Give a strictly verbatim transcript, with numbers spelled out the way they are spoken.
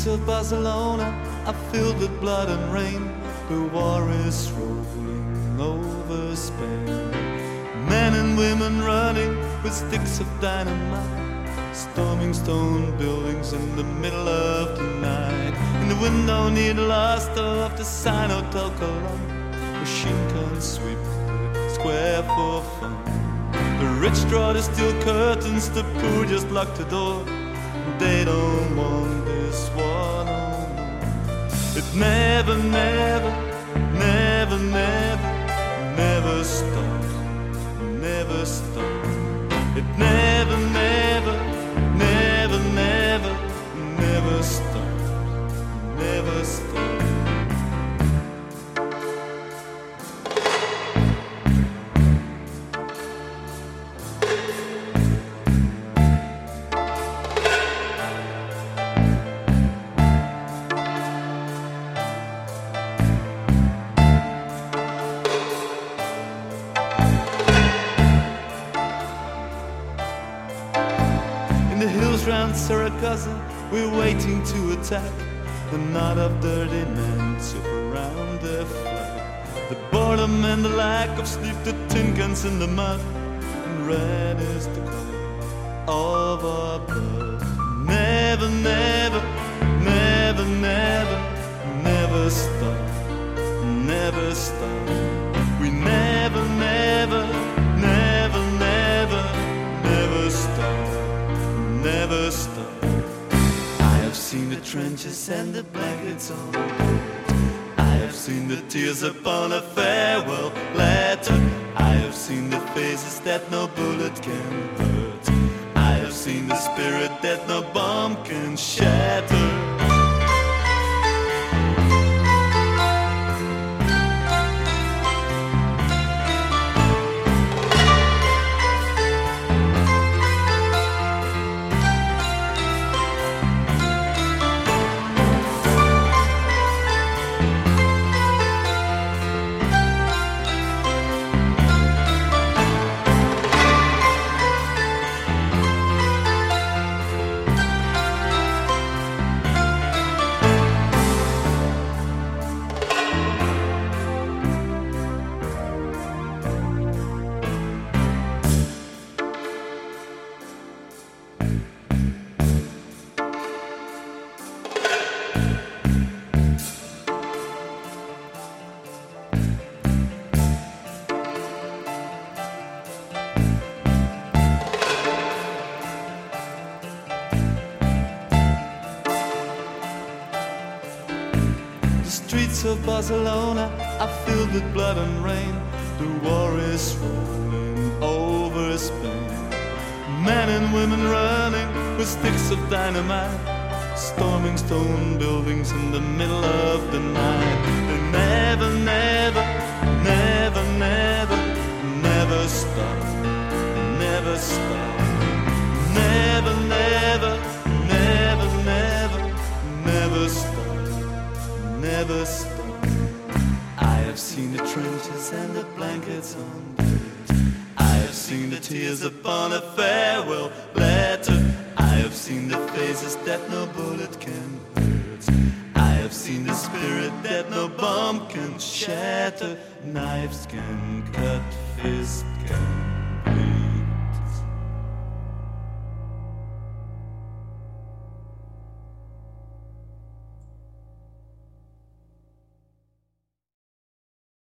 streets of Barcelona are filled with blood and rain. The war is rolling over Spain. Men and women running with sticks of dynamite, storming stone buildings in the middle of the night. In the window near the last of the sign Hotel Colón, machine guns sweep the square for fun. The rich draw the steel curtains, the poor just lock the door. They don't want this war no more. It never, never, never, never, never stops, never stops. It never, never, never, never, never stops, never stops. Round Saragossa, we're waiting to attack. The knot of dirty men surround their flag. The boredom and the lack of sleep, the tin cans in the mud, and red is the color of our blood. Never, never, never, never, never stop, never stop. We never, never, never, never, never stop, never stop. I have seen the trenches and the blankets on the bed. I have seen the tears upon a farewell letter. I have seen the faces that no bullet can hurt. I have seen the spirit that no bomb can shatter. The streets of Barcelona are filled with blood and rain. The war is rolling over Spain. Men and women running with sticks of dynamite, storming stone buildings in the middle of the night. They never, never, never, never, never stop, never stop. Never, never, never, never, never stop, never stop. I have seen the trenches and the blankets on bed. I have seen the tears upon a farewell letter. I have seen the faces that no bullet can hurt. I have seen the spirit that no bomb can shatter. Knives can cut, fists can